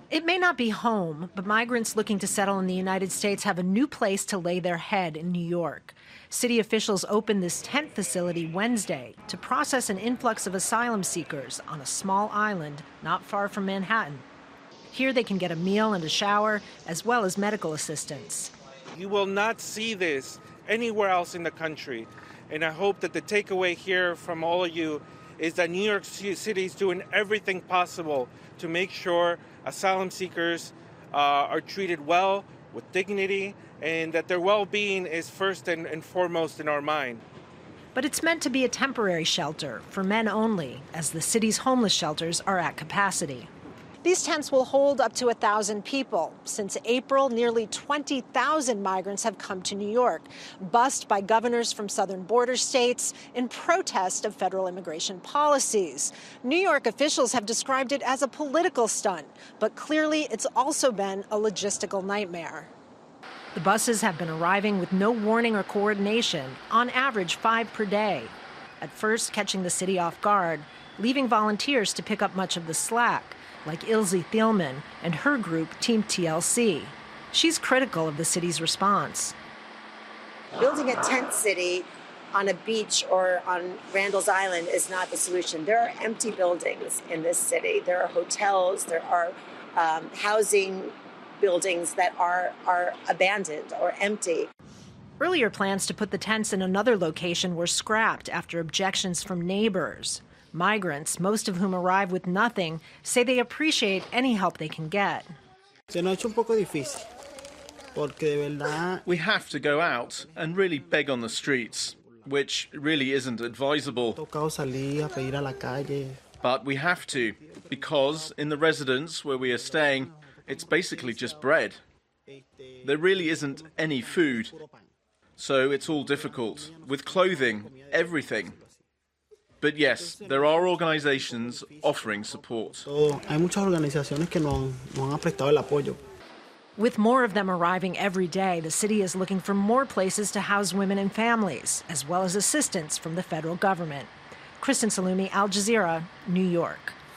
It may not be home, but migrants looking to settle in the United States have a new place to lay their head in New York. City officials opened this tent facility Wednesday to process an influx of asylum seekers on a small island not far from Manhattan. Here they can get a meal and a shower, as well as medical assistance. You will not see this anywhere else in the country. And I hope that the takeaway here from all of you is that New York City is doing everything possible to make sure asylum seekers are treated well, with dignity, and that their well-being is first and foremost in our mind. But it's meant to be a temporary shelter for men only, as the city's homeless shelters are at capacity. These tents will hold up to 1,000 people. Since April, nearly 20,000 migrants have come to New York, bussed by governors from southern border states in protest of federal immigration policies. New York officials have described it as a political stunt, but clearly it's also been a logistical nightmare. The buses have been arriving with no warning or coordination, on average 5 per day. At first, catching the city off guard, leaving volunteers to pick up much of the slack, like Ilse Thielman and her group, Team TLC. She's critical of the city's response. Building a tent city on a beach or on Randall's Island is not the solution. There are empty buildings in this city. There are hotels, there are housing buildings that are abandoned or empty. Earlier plans to put the tents in another location were scrapped after objections from neighbors. Migrants, most of whom arrive with nothing, say they appreciate any help they can get. We have to go out and really beg on the streets, which really isn't advisable. But we have to, because in the residence where we are staying, it's basically just bread. There really isn't any food, so it's all difficult, with clothing, everything. But yes, there are organizations offering support. With more of them arriving every day, the city is looking for more places to house women and families, as well as assistance from the federal government. Kristen Salumi, Al Jazeera, New York.